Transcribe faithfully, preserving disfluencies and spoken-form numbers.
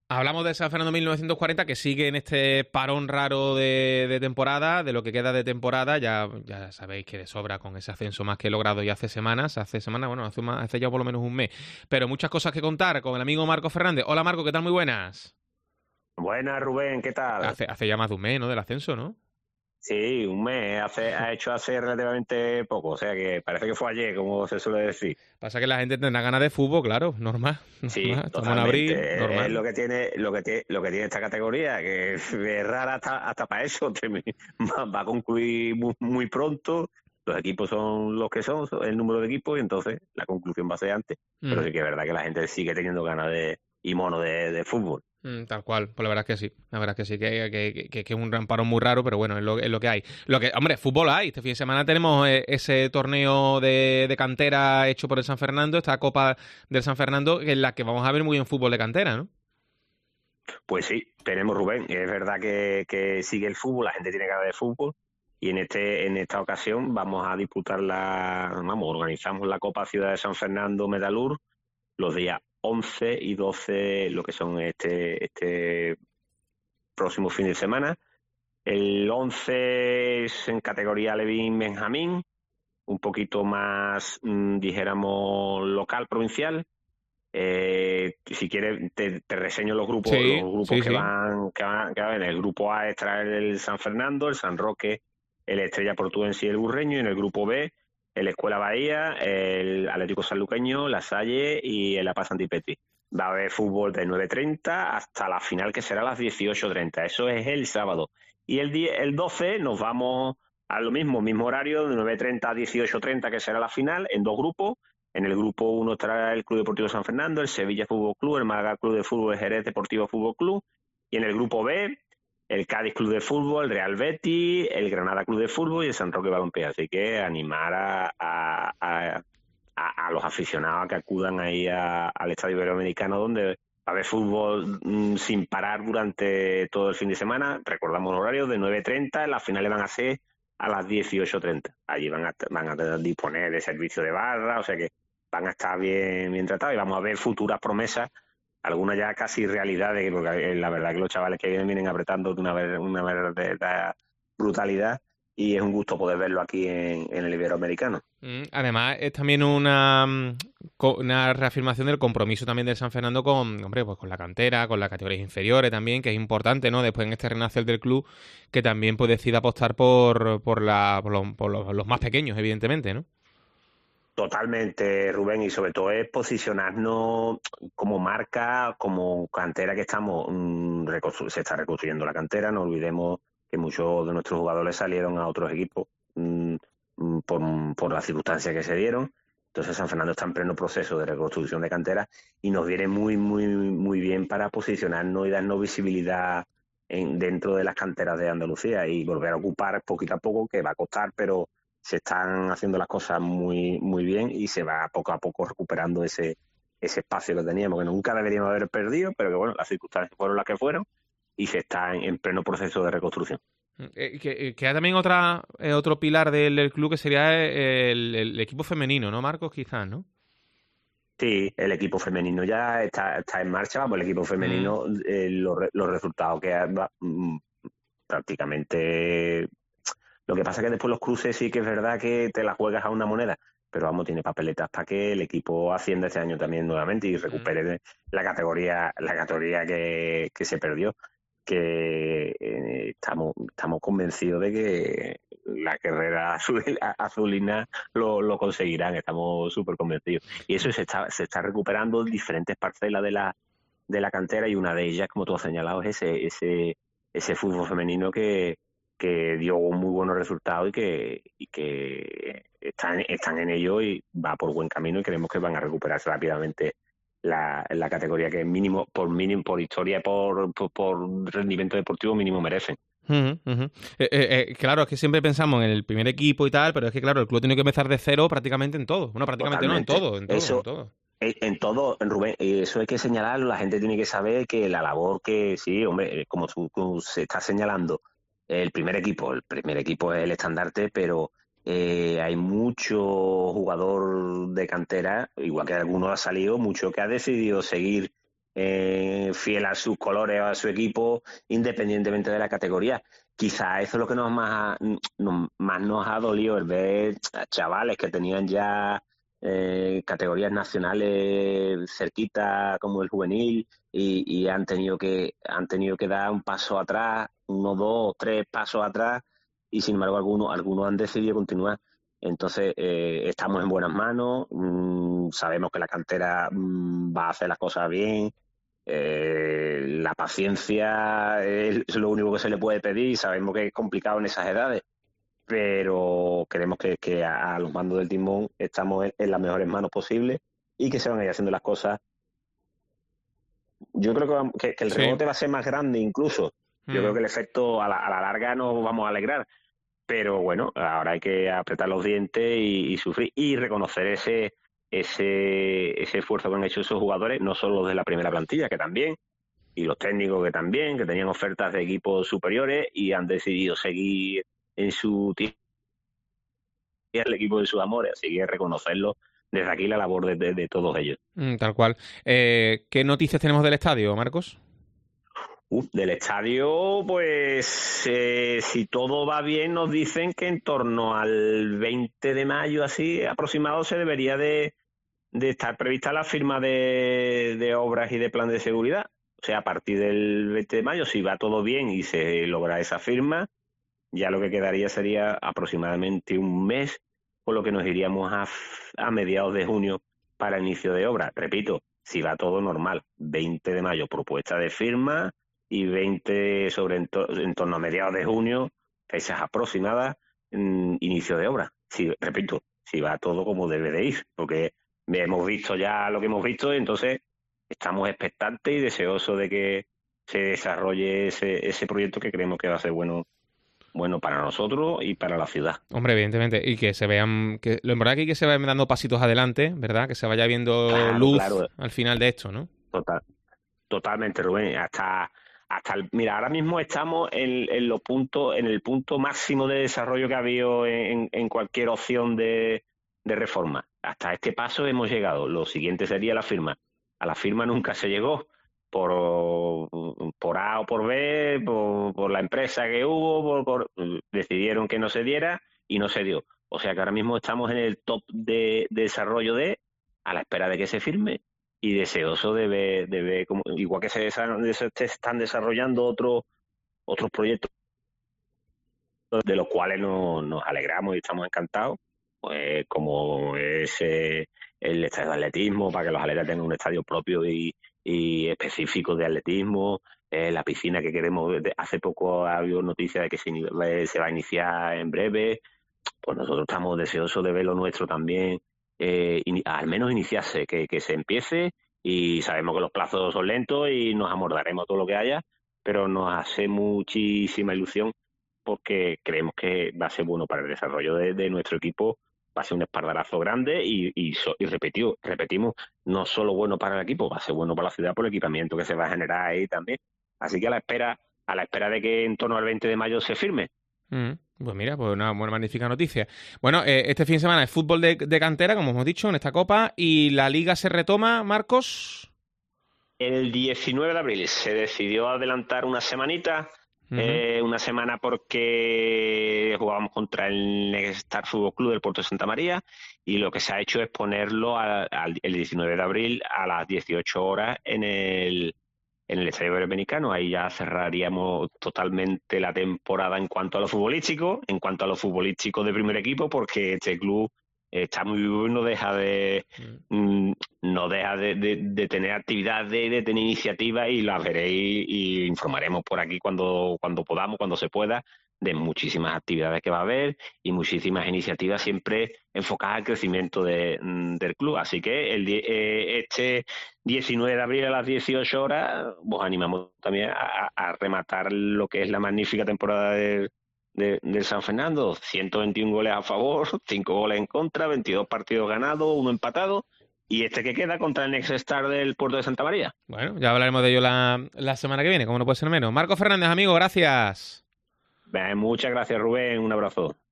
Hablamos de San Fernando mil novecientos cuarenta, que sigue en este parón raro de, de temporada, de lo que queda de temporada. Ya, ya sabéis que de sobra con ese ascenso más que he logrado ya hace semanas, hace semanas, bueno, hace, más, hace ya por lo menos un mes. Pero muchas cosas que contar con el amigo Marco Fernández. Hola Marco, ¿qué tal? Muy buenas. Buenas, Rubén, ¿qué tal? Hace, hace ya más de un mes, ¿no? Del ascenso, ¿no? Sí, un mes, hace, ha hecho hace relativamente poco, o sea que parece que fue ayer, como se suele decir. Pasa que la gente tendrá ganas de fútbol, claro, normal, Sí, normal. Estamos en abril, totalmente. Es normal. lo que tiene, lo que tiene, lo que tiene esta categoría, que es rara hasta, hasta para eso. termi- Va va a concluir muy, muy pronto. Los equipos son los que son, son el número de equipos, y entonces la conclusión va a ser antes. Pero Mm. sí que es verdad que la gente sigue teniendo ganas de y mono de, de fútbol. Mm, tal cual, pues la verdad es que sí, la verdad es que sí, que, que, que, que es un gran parón muy raro, pero bueno, es lo, es lo que hay. Lo que, hombre, fútbol hay, este fin de semana tenemos eh, ese torneo de, de cantera hecho por el San Fernando, esta Copa del San Fernando, en la que vamos a ver muy bien fútbol de cantera, ¿no? Pues sí, tenemos Rubén. Es verdad que, que sigue el fútbol, la gente tiene ganas de fútbol y en este en esta ocasión vamos a disputar la, vamos, organizamos la Copa Ciudad de San Fernando Medalur los días once y doce, lo que son este este próximo fin de semana. El once es en categoría Levin Benjamín, un poquito más, mmm, dijéramos, local, provincial. Eh, si quieres, te, te reseño los grupos, los Sí, grupos sí, que sí. van, que van, que van. En el grupo A está el San Fernando, el San Roque, el Estrella Portuense y el Burreño. Y en el grupo B, el Escuela Bahía, el Atlético Sanluqueño, la Salle y el La Paz Antipetri. Va a haber fútbol de nueve treinta hasta la final, que será a las dieciocho treinta. Eso es el sábado. Y el, die- el doce nos vamos a lo mismo, mismo horario, de nueve treinta a dieciocho treinta, que será la final, en dos grupos. En el grupo uno estará el Club Deportivo San Fernando, el Sevilla Fútbol Club, el Málaga Club de Fútbol, el Jerez Deportivo Fútbol Club. Y en el grupo B, el Cádiz Club de Fútbol, el Real Betis, el Granada Club de Fútbol y el San Roque Balompié. Así que animar a, a, a, a, a los aficionados a que acudan ahí a, al Estadio Iberoamericano, donde va a haber fútbol mmm, sin parar durante todo el fin de semana. Recordamos el horario de nueve treinta, las finales van a ser a las dieciocho treinta. Allí van a, van a disponer de servicio de barra, o sea que van a estar bien, bien tratados y vamos a ver futuras promesas, algunas ya casi realidades, porque la verdad que los chavales que vienen vienen apretando de una, una verdadera brutalidad y es un gusto poder verlo aquí en, en el Iberoamericano. Mm, Además, es también una, mm, co- una reafirmación del compromiso también del San Fernando con, hombre, pues con la cantera, con las categorías inferiores también, que es importante, ¿no? Después en este renacer del club, que también pues decida apostar por, por, la, por, los, por los- los más pequeños, evidentemente, ¿no? Totalmente, Rubén, y sobre todo es posicionarnos como marca, como cantera que estamos, mmm, reconstru- se está reconstruyendo la cantera, no olvidemos que muchos de nuestros jugadores salieron a otros equipos mmm, mmm, por, por las circunstancias que se dieron. Entonces San Fernando está en pleno proceso de reconstrucción de cantera y nos viene muy, muy, muy bien para posicionarnos y darnos visibilidad en, dentro de las canteras de Andalucía y volver a ocupar poquito a poco, que va a costar, pero se están haciendo las cosas muy muy bien y se va poco a poco recuperando ese ese espacio que teníamos, que nunca deberíamos haber perdido, pero que bueno, las circunstancias fueron las que fueron y se está en, en pleno proceso de reconstrucción. Mm, Eh, que, eh, queda también otra, eh, otro pilar del, del club que sería eh, el, el equipo femenino, ¿no, Marcos? Quizás, ¿no? Sí, el equipo femenino ya está, está en marcha, vamos, el equipo Mm, femenino, eh, los, los resultados que ha, mm, prácticamente. Lo que pasa es que después los cruces sí que es verdad que te la juegas a una moneda, pero vamos, tiene papeletas para que el equipo ascienda este año también nuevamente y mm. recupere la categoría, la categoría que, que se perdió. Que eh, estamos, estamos convencidos de que la carrera azul, azulina lo, lo conseguirán, estamos súper convencidos. Y eso se está, se está recuperando diferentes parcelas de la, de la cantera y una de ellas, como tú has señalado, es ese, ese, ese fútbol femenino que, que dio un muy buenos resultados y que, y que están, están en ello y va por buen camino y creemos que van a recuperarse rápidamente la, la categoría que mínimo, por mínimo, por historia, por, por, por rendimiento deportivo mínimo merecen. Ujú, ujú. Eh, eh, eh, claro, es que siempre pensamos en el primer equipo y tal, pero es que claro, el club tiene que empezar de cero prácticamente en todo. Bueno, prácticamente no, en Totalmente. todo, en todo, en Eso, todo. en, en todo, Rubén, eso hay que señalarlo, la gente tiene que saber que la labor que, sí, hombre, como tú, tú se está señalando, el primer equipo, el primer equipo es el estandarte, pero eh, hay mucho jugador de cantera, igual que alguno ha salido, mucho que ha decidido seguir eh, fiel a sus colores o a su equipo, independientemente de la categoría. Quizá eso es lo que nos más, nos, más nos ha dolido, el ver a chavales que tenían ya eh, categorías nacionales cerquita, como el juvenil, y, y han tenido que han tenido que dar un paso atrás, uno, dos, tres pasos atrás, y sin embargo algunos algunos han decidido continuar. Entonces, eh, estamos en buenas manos, mmm, sabemos que la cantera mmm, va a hacer las cosas bien, eh, la paciencia es lo único que se le puede pedir, sabemos que es complicado en esas edades, pero creemos que, que a, a los mandos del timón estamos en, en las mejores manos posibles y que se van a ir haciendo las cosas. Yo creo que, va- que, que el Sí. rebote va a ser más grande incluso. Yo creo Mm. que el efecto a la, a la larga nos vamos a alegrar. Pero bueno, ahora hay que apretar los dientes y, y sufrir y reconocer ese, ese, ese esfuerzo que han hecho esos jugadores, no solo los de la primera plantilla, que también, y los técnicos que también, que tenían ofertas de equipos superiores y han decidido seguir en su tierra, el equipo de sus amores, así que reconocerlo desde aquí la labor de, de, de todos ellos. Mm, tal cual. Eh, ¿qué noticias tenemos del estadio, Marcos? Uf, del estadio, pues eh, si todo va bien, nos dicen que en torno al veinte de mayo, así aproximado, se debería de, de estar prevista la firma de, de obras y de plan de seguridad. O sea, a partir del veinte de mayo, si va todo bien y se logra esa firma, ya lo que quedaría sería aproximadamente un mes, por lo que nos iríamos a, a mediados de junio para inicio de obra. Repito, si va todo normal, veinte de mayo propuesta de firma y veinte sobre en, to en torno a mediados de junio, fechas aproximadas, mm, inicio de obra. Si, repito, si va todo como debe de ir, porque hemos visto ya lo que hemos visto, y entonces estamos expectantes y deseosos de que se desarrolle ese, ese proyecto que creemos que va a ser bueno bueno para nosotros y para la ciudad. Hombre, evidentemente. Y que se vean. Que, lo importante aquí es que se vayan dando pasitos adelante, ¿verdad? Que se vaya viendo Claro, luz claro, al final de esto, ¿no? total, totalmente, Rubén. Hasta, hasta el, mira, ahora mismo estamos en, en los puntos, en el punto máximo de desarrollo que ha habido en, en cualquier opción de, de reforma. Hasta este paso hemos llegado. Lo siguiente sería la firma. A la firma nunca se llegó por, por A o por B, por, por la empresa que hubo, por, por- decidieron que no se diera y no se dio. O sea que ahora mismo estamos en el top de, de desarrollo de, a la espera de que se firme y deseoso de ver, de ver cómo, igual que se, desa- se están desarrollando otros otros proyectos de los cuales nos, nos alegramos y estamos encantados, pues como es eh, el estadio de atletismo, para que los atletas tengan un estadio propio y, y específico de atletismo, eh, la piscina que queremos, de- hace poco ha habido noticia de que se, ini- eh, se va a iniciar en breve, pues nosotros estamos deseosos de ver lo nuestro también, eh, ini- al menos iniciarse, que, que se empiece, y sabemos que los plazos son lentos y nos amordaremos todo lo que haya, pero nos hace muchísima ilusión porque creemos que va a ser bueno para el desarrollo de, de nuestro equipo, va a ser un espaldarazo grande y, y, so- y repetido, repetimos, no solo bueno para el equipo, va a ser bueno para la ciudad por el equipamiento que se va a generar ahí también. Así que a la espera, a la espera de que en torno al veinte de mayo se firme. Mm, pues mira, pues una buena, magnífica noticia. Bueno, eh, este fin de semana es fútbol de, de cantera, como hemos dicho, en esta copa, y la liga se retoma, Marcos. El diecinueve de abril se decidió adelantar una semanita, Ujú. eh, una semana porque jugábamos contra el Star Fútbol Club del Puerto de Santa María y lo que se ha hecho es ponerlo a- al- el diecinueve de abril a las dieciocho horas en el, en el Estadio Iberoamericano. Ahí ya cerraríamos totalmente la temporada en cuanto a lo futbolístico, en cuanto a lo futbolístico de primer equipo, porque este club está muy vivo y no deja de Mm. mm, no deja de, de, de tener actividad, de, de tener iniciativa y las veréis y informaremos por aquí cuando, cuando podamos, cuando se pueda, de muchísimas actividades que va a haber y muchísimas iniciativas siempre enfocadas al crecimiento de, mm, del club. Así que el, die- eh, este diecinueve de abril a las dieciocho horas, os animamos también a, a rematar lo que es la magnífica temporada del, de, del San Fernando. ciento veintiún goles a favor, cinco goles en contra, veintidós partidos ganados, uno empatado y este que queda contra el Next Star del Puerto de Santa María. Bueno, ya hablaremos de ello la, la semana que viene, como no puede ser menos. Marcos Fernández, amigo, gracias. Muchas gracias, Rubén. Un abrazo.